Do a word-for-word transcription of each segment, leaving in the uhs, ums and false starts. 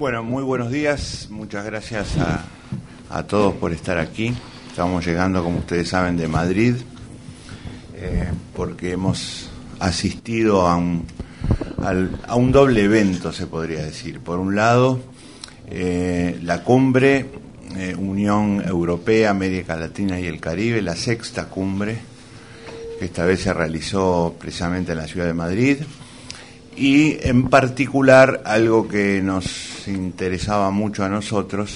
Bueno, muy buenos días, muchas gracias a, a todos por estar aquí. Estamos llegando, como ustedes saben, de Madrid, eh, porque hemos asistido a un, al, a un doble evento, se podría decir. Por un lado, eh, la cumbre eh, Unión Europea, América Latina y el Caribe, la sexta cumbre, que esta vez se realizó precisamente en la ciudad de Madrid, y en particular algo que nos interesaba mucho a nosotros,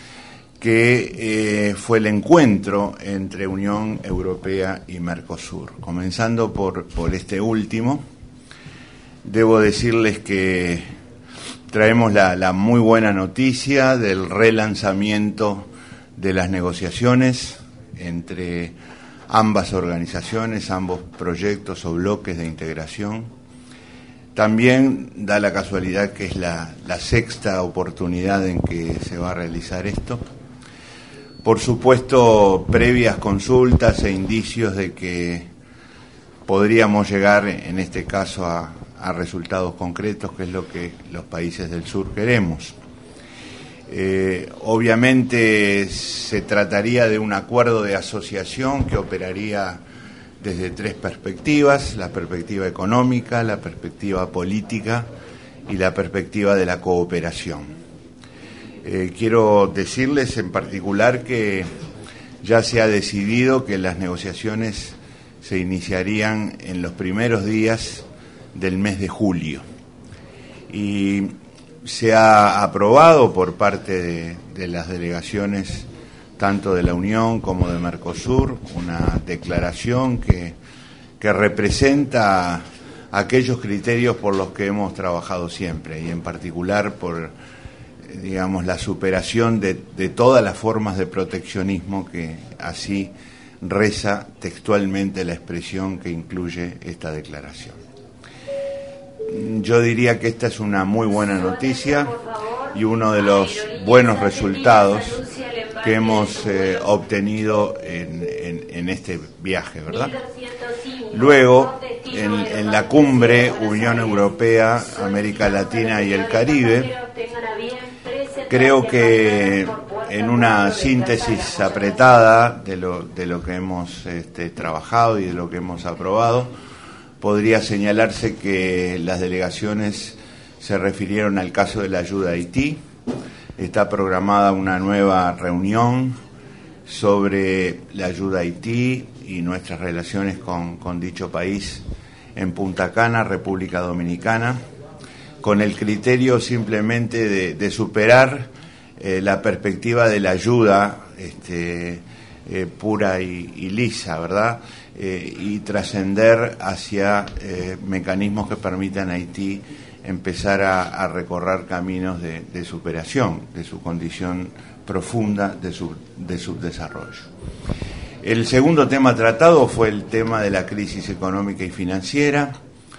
que eh, fue el encuentro entre Unión Europea y Mercosur. Comenzando por, por este último, debo decirles que traemos la, la muy buena noticia del relanzamiento de las negociaciones entre ambas organizaciones, ambos proyectos o bloques de integración. También da la casualidad que es la, la sexta oportunidad en que se va a realizar esto. Por supuesto, previas consultas e indicios de que podríamos llegar, en este caso, a, a resultados concretos, que es lo que los países del sur queremos. Eh, obviamente se trataría de un acuerdo de asociación que operaría desde tres perspectivas: la perspectiva económica, la perspectiva política y la perspectiva de la cooperación. Eh, quiero decirles en particular que ya se ha decidido que las negociaciones se iniciarían en los primeros días del mes de julio y se ha aprobado por parte de, de las delegaciones tanto de la Unión como de Mercosur una declaración que, que representa aquellos criterios por los que hemos trabajado siempre, y en particular por, digamos, la superación de, de todas las formas de proteccionismo, que así reza textualmente la expresión que incluye esta declaración. Yo diría que esta es una muy buena noticia y uno de los buenos resultados que hemos eh, obtenido en, en, en este viaje, ¿verdad? Luego, en, en la cumbre Unión Europea, América Latina y el Caribe, creo que en una síntesis apretada de lo, de lo que hemos este, trabajado y de lo que hemos aprobado, podría señalarse que las delegaciones se refirieron al caso de la ayuda a Haití. Está programada una nueva reunión sobre la ayuda a Haití y nuestras relaciones con, con dicho país en Punta Cana, República Dominicana, con el criterio simplemente de, de superar eh, la perspectiva de la ayuda este, eh, pura y, y lisa, ¿verdad? Eh, y trascender hacia eh, mecanismos que permitan a Haití empezar a, a recorrer caminos de, de superación de su condición profunda de, su, de subdesarrollo. El segundo tema tratado fue el tema de la crisis económica y financiera,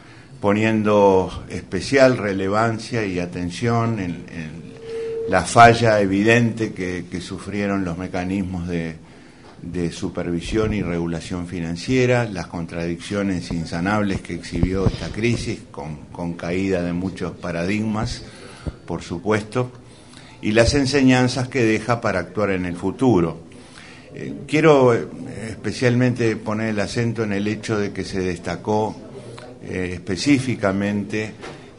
poniendo especial relevancia y atención en, en la falla evidente que, que sufrieron los mecanismos de, de supervisión y regulación financiera, las contradicciones insanables que exhibió esta crisis, con, con caída de muchos paradigmas, por supuesto, y las enseñanzas que deja para actuar en el futuro. Eh, quiero eh, especialmente poner el acento en el hecho de que se destacó eh, específicamente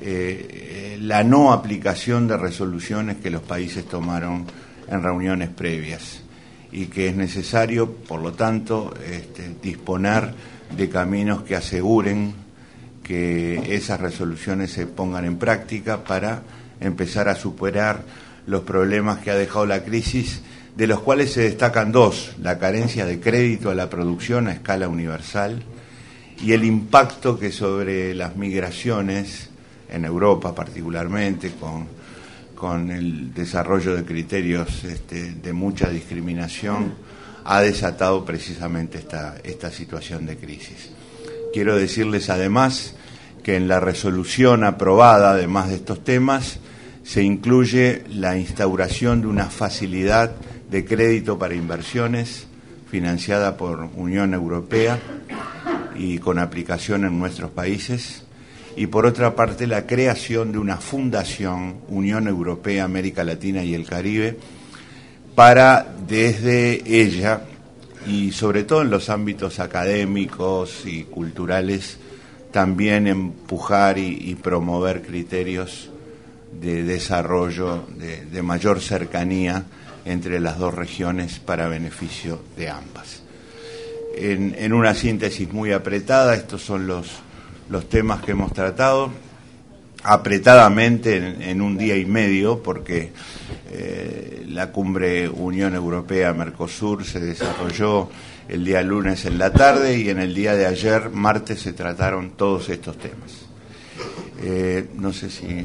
eh, la no aplicación de resoluciones que los países tomaron en reuniones previas, y que es necesario, por lo tanto, este, disponer de caminos que aseguren que esas resoluciones se pongan en práctica para empezar a superar los problemas que ha dejado la crisis, de los cuales se destacan dos: la carencia de crédito a la producción a escala universal y el impacto que sobre las migraciones, en Europa particularmente, con con el desarrollo de criterios este, de mucha discriminación, ha desatado precisamente esta, esta situación de crisis. Quiero decirles además que en la resolución aprobada, además de estos temas, se incluye la instauración de una facilidad de crédito para inversiones financiada por Unión Europea y con aplicación en nuestros países, y por otra parte la creación de una fundación, Unión Europea, América Latina y el Caribe, para desde ella, y sobre todo en los ámbitos académicos y culturales, también empujar y, y promover criterios de desarrollo, de, de mayor cercanía entre las dos regiones para beneficio de ambas. En, en una síntesis muy apretada, estos son los, los temas que hemos tratado, apretadamente en, en un día y medio, porque eh, la cumbre Unión Europea-Mercosur se desarrolló el día lunes en la tarde y en el día de ayer, martes, se trataron todos estos temas. Eh, no sé si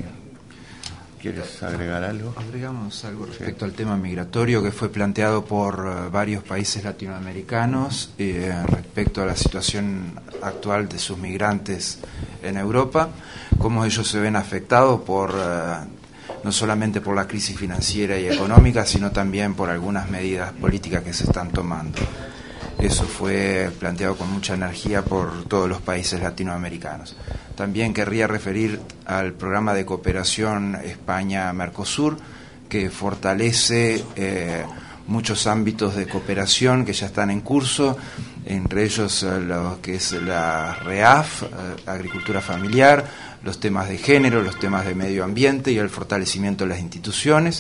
quieres agregar algo. Agregamos algo respecto sí. al tema migratorio que fue planteado por uh, varios países latinoamericanos eh, respecto a la situación actual de sus migrantes en Europa, cómo ellos se ven afectados por uh, no solamente por la crisis financiera y económica, sino también por algunas medidas políticas que se están tomando. Eso fue planteado con mucha energía por todos los países latinoamericanos. También querría referir al programa de cooperación España-Mercosur, que fortalece eh, muchos ámbitos de cooperación que ya están en curso, entre ellos eh, lo que es la REAF, eh, agricultura familiar, los temas de género, los temas de medio ambiente y el fortalecimiento de las instituciones,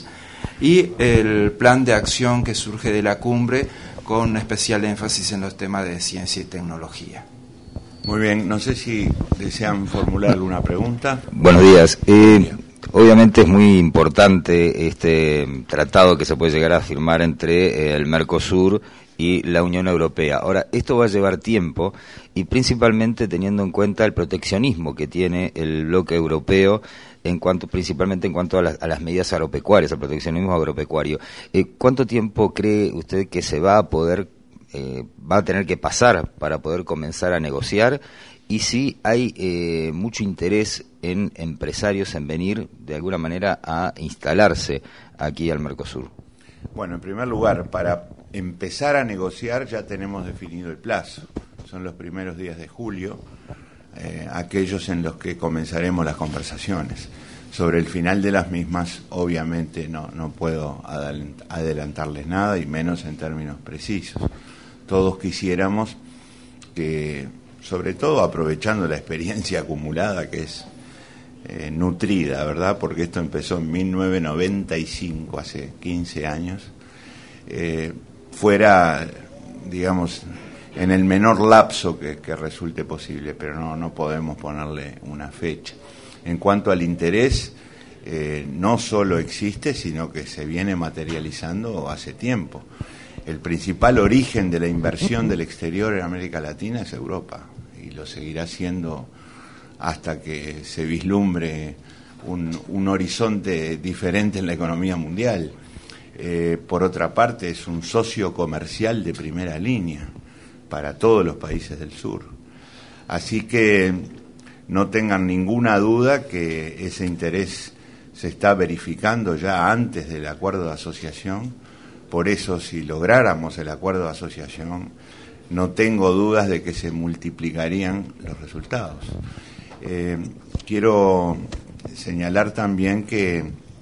y el plan de acción que surge de la cumbre, con especial énfasis en los temas de ciencia y tecnología. Muy bien, no sé si desean formular alguna pregunta. Buenos días. Eh, obviamente es muy importante este tratado que se puede llegar a firmar entre eh, el Mercosur y la Unión Europea. Ahora, esto va a llevar tiempo y principalmente teniendo en cuenta el proteccionismo que tiene el bloque europeo, en cuanto principalmente en cuanto a las, a las medidas agropecuarias, al proteccionismo agropecuario. Eh, ¿Cuánto tiempo cree usted que se va a poder, eh, va a tener que pasar para poder comenzar a negociar? Y si hay eh, mucho interés en empresarios en venir de alguna manera a instalarse aquí al Mercosur. Bueno, en primer lugar, para empezar a negociar ya tenemos definido el plazo. Son los primeros días de julio. Eh, aquellos en los que comenzaremos las conversaciones. Sobre el final de las mismas, obviamente no, no puedo adelantarles nada, y menos en términos precisos. Todos quisiéramos que, sobre todo aprovechando la experiencia acumulada, que es eh, nutrida, ¿verdad? Porque esto empezó en mil novecientos noventa y cinco, hace quince años, eh, fuera, digamos, en el menor lapso que, que resulte posible, pero no, no podemos ponerle una fecha. En cuanto al interés, eh, no solo existe, sino que se viene materializando hace tiempo. El principal origen de la inversión del exterior en América Latina es Europa, y lo seguirá siendo hasta que se vislumbre un, un horizonte diferente en la economía mundial. Eh, por otra parte, es un socio comercial de primera línea para todos los países del sur. Así que no tengan ninguna duda que ese interés se está verificando ya antes del acuerdo de asociación. Por eso, si lográramos el acuerdo de asociación, no tengo dudas de que se multiplicarían los resultados. Eh, quiero señalar también que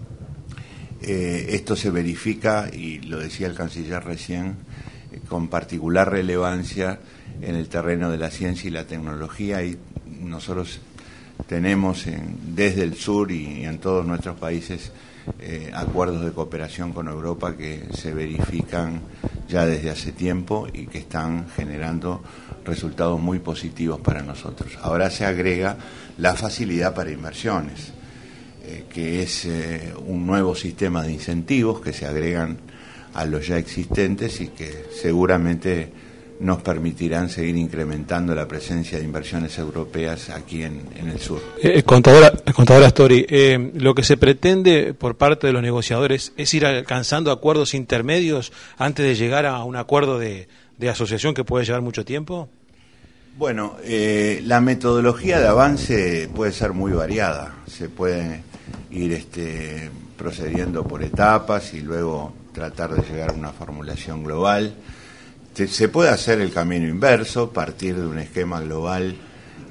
eh, esto se verifica, y lo decía el canciller recién, con particular relevancia en el terreno de la ciencia y la tecnología, y nosotros tenemos en, desde el sur y en todos nuestros países eh, acuerdos de cooperación con Europa que se verifican ya desde hace tiempo y que están generando resultados muy positivos para nosotros. Ahora se agrega la facilidad para inversiones, eh, que es eh, un nuevo sistema de incentivos que se agregan a los ya existentes y que seguramente nos permitirán seguir incrementando la presencia de inversiones europeas aquí en, en el sur. Eh, contadora, contadora Astori, eh, lo que se pretende por parte de los negociadores es ir alcanzando acuerdos intermedios antes de llegar a un acuerdo de, de asociación que puede llevar mucho tiempo. Bueno, eh, la metodología de avance puede ser muy variada. Se puede ir este, procediendo por etapas y luego tratar de llegar a una formulación global. Se puede hacer el camino inverso, partir de un esquema global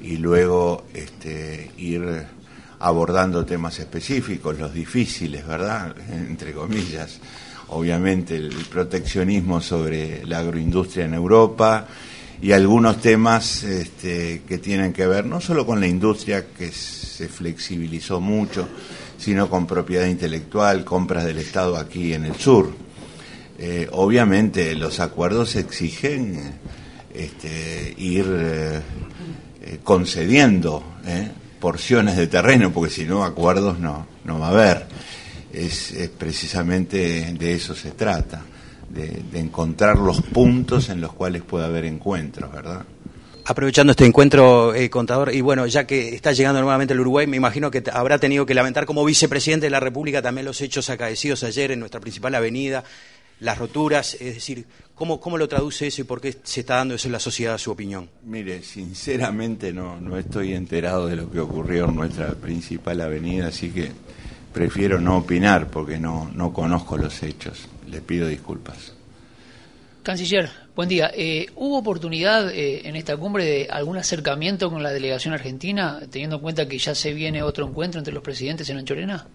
y luego este, ir abordando temas específicos, los difíciles, ¿verdad?, entre comillas. Obviamente el proteccionismo sobre la agroindustria en Europa y algunos temas este, que tienen que ver no solo con la industria, que se flexibilizó mucho, sino con propiedad intelectual, compras del Estado aquí en el sur. Eh, obviamente los acuerdos exigen este, ir eh, eh, concediendo eh, porciones de terreno, porque si no acuerdos no, no va a haber. Es, es precisamente de eso se trata, de, de encontrar los puntos en los cuales puede haber encuentros, ¿verdad? Aprovechando este encuentro, eh, contador, y bueno, ya que está llegando nuevamente al Uruguay, me imagino que habrá tenido que lamentar como vicepresidente de la República también los hechos acaecidos ayer en nuestra principal avenida, las roturas, es decir, ¿cómo, cómo lo traduce eso y por qué se está dando eso en la sociedad, su opinión? Mire, sinceramente no, no estoy enterado de lo que ocurrió en nuestra principal avenida, así que prefiero no opinar porque no, no conozco los hechos. Le pido disculpas. Canciller, buen día. Eh, ¿Hubo oportunidad eh, en esta cumbre de algún acercamiento con la delegación argentina, teniendo en cuenta que ya se viene otro encuentro entre los presidentes en Anchorena?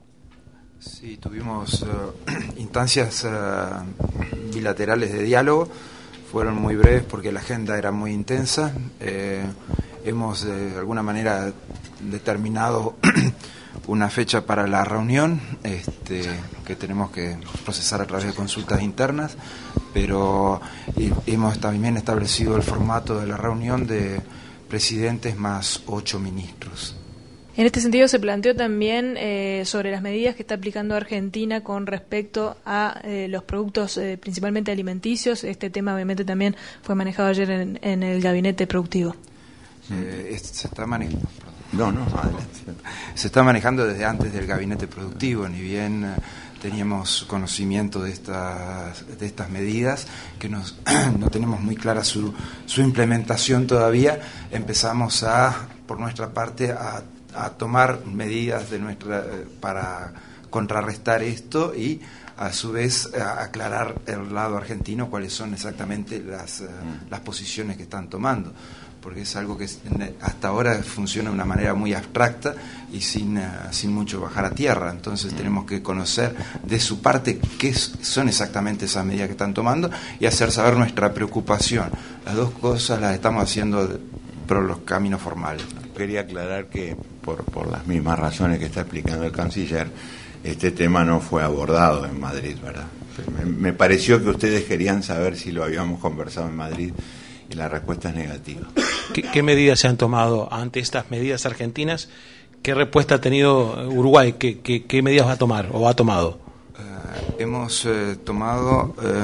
Sí, tuvimos uh, instancias uh, bilaterales de diálogo. Fueron muy breves porque la agenda era muy intensa. Eh, hemos de alguna manera determinado una fecha para la reunión este, que tenemos que procesar a través de consultas internas, pero hemos también establecido el formato de la reunión de presidentes más ocho ministros. En este sentido se planteó también eh, sobre las medidas que está aplicando Argentina con respecto a eh, los productos eh, principalmente alimenticios. Este tema obviamente también fue manejado ayer en, en el gabinete productivo. Eh, se está manejando. No, no, adelante. Se está manejando desde antes del gabinete productivo, ni bien eh, teníamos conocimiento de estas de estas medidas, que nos, no tenemos muy clara su, su implementación todavía. Empezamos a, por nuestra parte, a, a tomar medidas de nuestra eh, para contrarrestar esto y a su vez a aclarar el lado argentino cuáles son exactamente las, eh, las posiciones que están tomando, porque es algo que hasta ahora funciona de una manera muy abstracta y sin, uh, sin mucho bajar a tierra. Entonces tenemos que conocer de su parte qué son exactamente esas medidas que están tomando y hacer saber nuestra preocupación. Las dos cosas las estamos haciendo por los caminos formales. Quería aclarar que por, por las mismas razones que está explicando el canciller, este tema no fue abordado en Madrid, ¿verdad? Me, me pareció que ustedes querían saber si lo habíamos conversado en Madrid y la respuesta es negativa. ¿Qué, qué medidas se han tomado ante estas medidas argentinas? ¿Qué respuesta ha tenido Uruguay? ¿Qué, qué, qué medidas va a tomar o ha tomado? Uh, hemos eh, tomado, eh,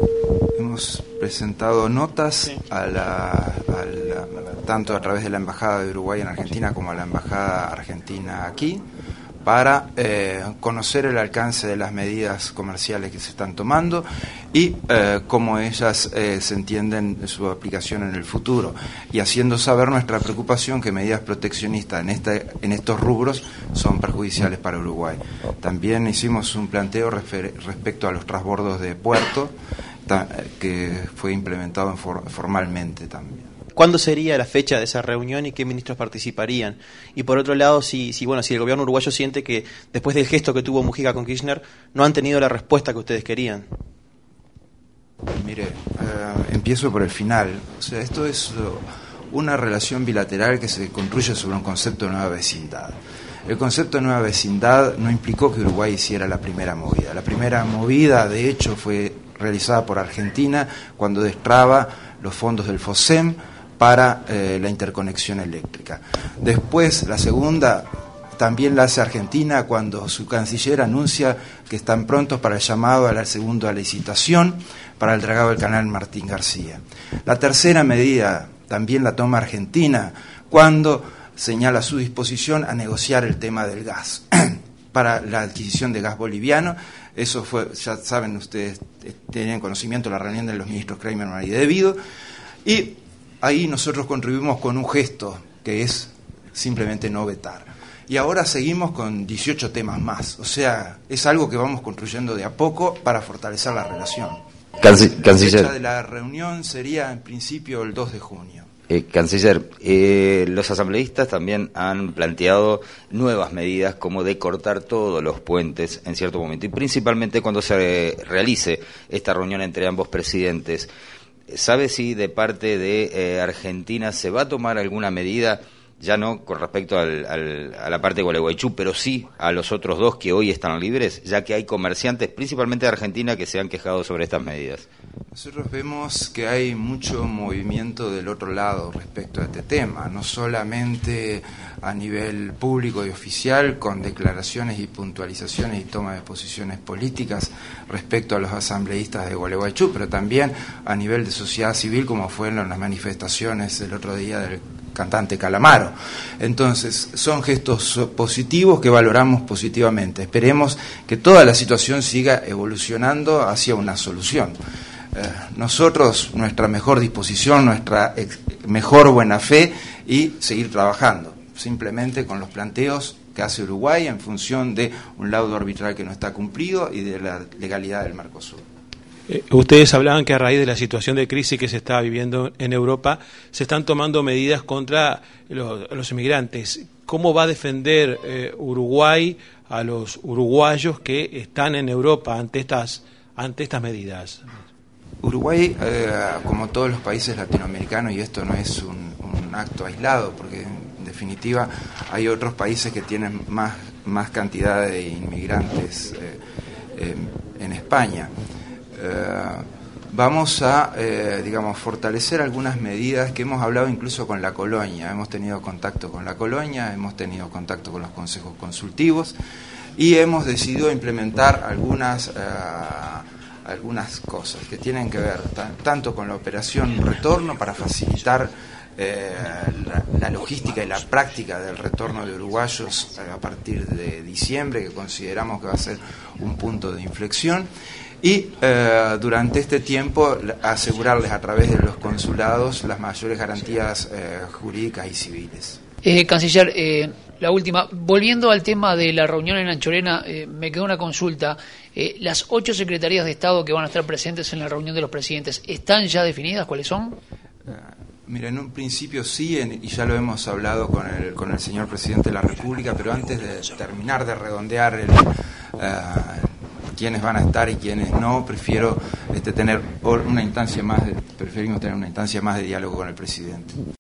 hemos presentado notas sí. a, la, a la, tanto a través de la Embajada de Uruguay en Argentina como a la Embajada Argentina aquí, para eh, conocer el alcance de las medidas comerciales que se están tomando y eh, cómo ellas eh, se entienden su aplicación en el futuro, y haciendo saber nuestra preocupación que medidas proteccionistas en, este, en estos rubros son perjudiciales para Uruguay. También hicimos un planteo refer- respecto a los transbordos de puerto, ta- que fue implementado for- formalmente también. ¿Cuándo sería la fecha de esa reunión y qué ministros participarían? Y por otro lado, si, si bueno, si el gobierno uruguayo siente que después del gesto que tuvo Mujica con Kirchner no han tenido la respuesta que ustedes querían. Mire, eh, empiezo por el final. O sea, esto es una relación bilateral que se construye sobre un concepto de nueva vecindad. El concepto de nueva vecindad no implicó que Uruguay hiciera la primera movida. La primera movida, de hecho, fue realizada por Argentina cuando destraba los fondos del FOSEM para eh, la interconexión eléctrica. Después, la segunda también la hace Argentina cuando su canciller anuncia que están prontos para el llamado a la segunda licitación para el dragado del canal Martín García. La tercera medida también la toma Argentina cuando señala su disposición a negociar el tema del gas para la adquisición de gas boliviano. Eso fue, ya saben ustedes, tenían conocimiento de la reunión de los ministros Kramer y Devido, y ahí nosotros contribuimos con un gesto que es simplemente no vetar. Y ahora seguimos con dieciocho temas más. O sea, es algo que vamos construyendo de a poco para fortalecer la relación. Canciller. La fecha de la reunión sería en principio el dos de junio. Eh, canciller, eh, los asambleístas también han planteado nuevas medidas como de cortar todos los puentes en cierto momento, y principalmente cuando se realice esta reunión entre ambos presidentes. ¿Sabe si de parte de eh, Argentina se va a tomar alguna medida, ya no con respecto al, al, a la parte de Gualeguaychú, pero sí a los otros dos que hoy están libres, ya que hay comerciantes, principalmente de Argentina, que se han quejado sobre estas medidas? Nosotros vemos que hay mucho movimiento del otro lado respecto a este tema, no solamente a nivel público y oficial, con declaraciones y puntualizaciones y toma de posiciones políticas respecto a los asambleístas de Gualeguaychú, pero también a nivel de sociedad civil, como fueron las manifestaciones el otro día del cantante Calamaro. Entonces, son gestos positivos que valoramos positivamente. Esperemos que toda la situación siga evolucionando hacia una solución. Eh, nosotros, nuestra mejor disposición, nuestra ex, mejor buena fe y seguir trabajando, simplemente con los planteos que hace Uruguay en función de un laudo arbitral que no está cumplido y de la legalidad del Mercosur. Eh, ustedes hablaban que a raíz de la situación de crisis que se está viviendo en Europa, se están tomando medidas contra los, los inmigrantes. ¿Cómo va a defender eh, Uruguay a los uruguayos que están en Europa ante estas, ante estas medidas? Uruguay, eh, como todos los países latinoamericanos, y esto no es un, un acto aislado, porque en definitiva hay otros países que tienen más, más cantidad de inmigrantes eh, eh, en España. Eh, vamos a, eh, digamos, fortalecer algunas medidas que hemos hablado incluso con la colonia. Hemos tenido contacto con la colonia, hemos tenido contacto con los consejos consultivos y hemos decidido implementar algunas... Eh, algunas cosas que tienen que ver t- tanto con la operación retorno para facilitar eh, la, la logística y la práctica del retorno de uruguayos a partir de diciembre, que consideramos que va a ser un punto de inflexión, y eh, durante este tiempo asegurarles a través de los consulados las mayores garantías eh, jurídicas y civiles. Eh, canciller, eh, la última, volviendo al tema de la reunión en Anchorena, eh, me quedó una consulta. Eh, las ocho secretarías de Estado que van a estar presentes en la reunión de los presidentes, ¿están ya definidas? ¿Cuáles son? Uh, mira, en un principio sí, en, y ya lo hemos hablado con el, con el señor presidente de la República, pero antes de terminar de redondear el, uh, quiénes van a estar y quiénes no, prefiero este, tener una instancia más, de, preferimos tener una instancia más de diálogo con el presidente.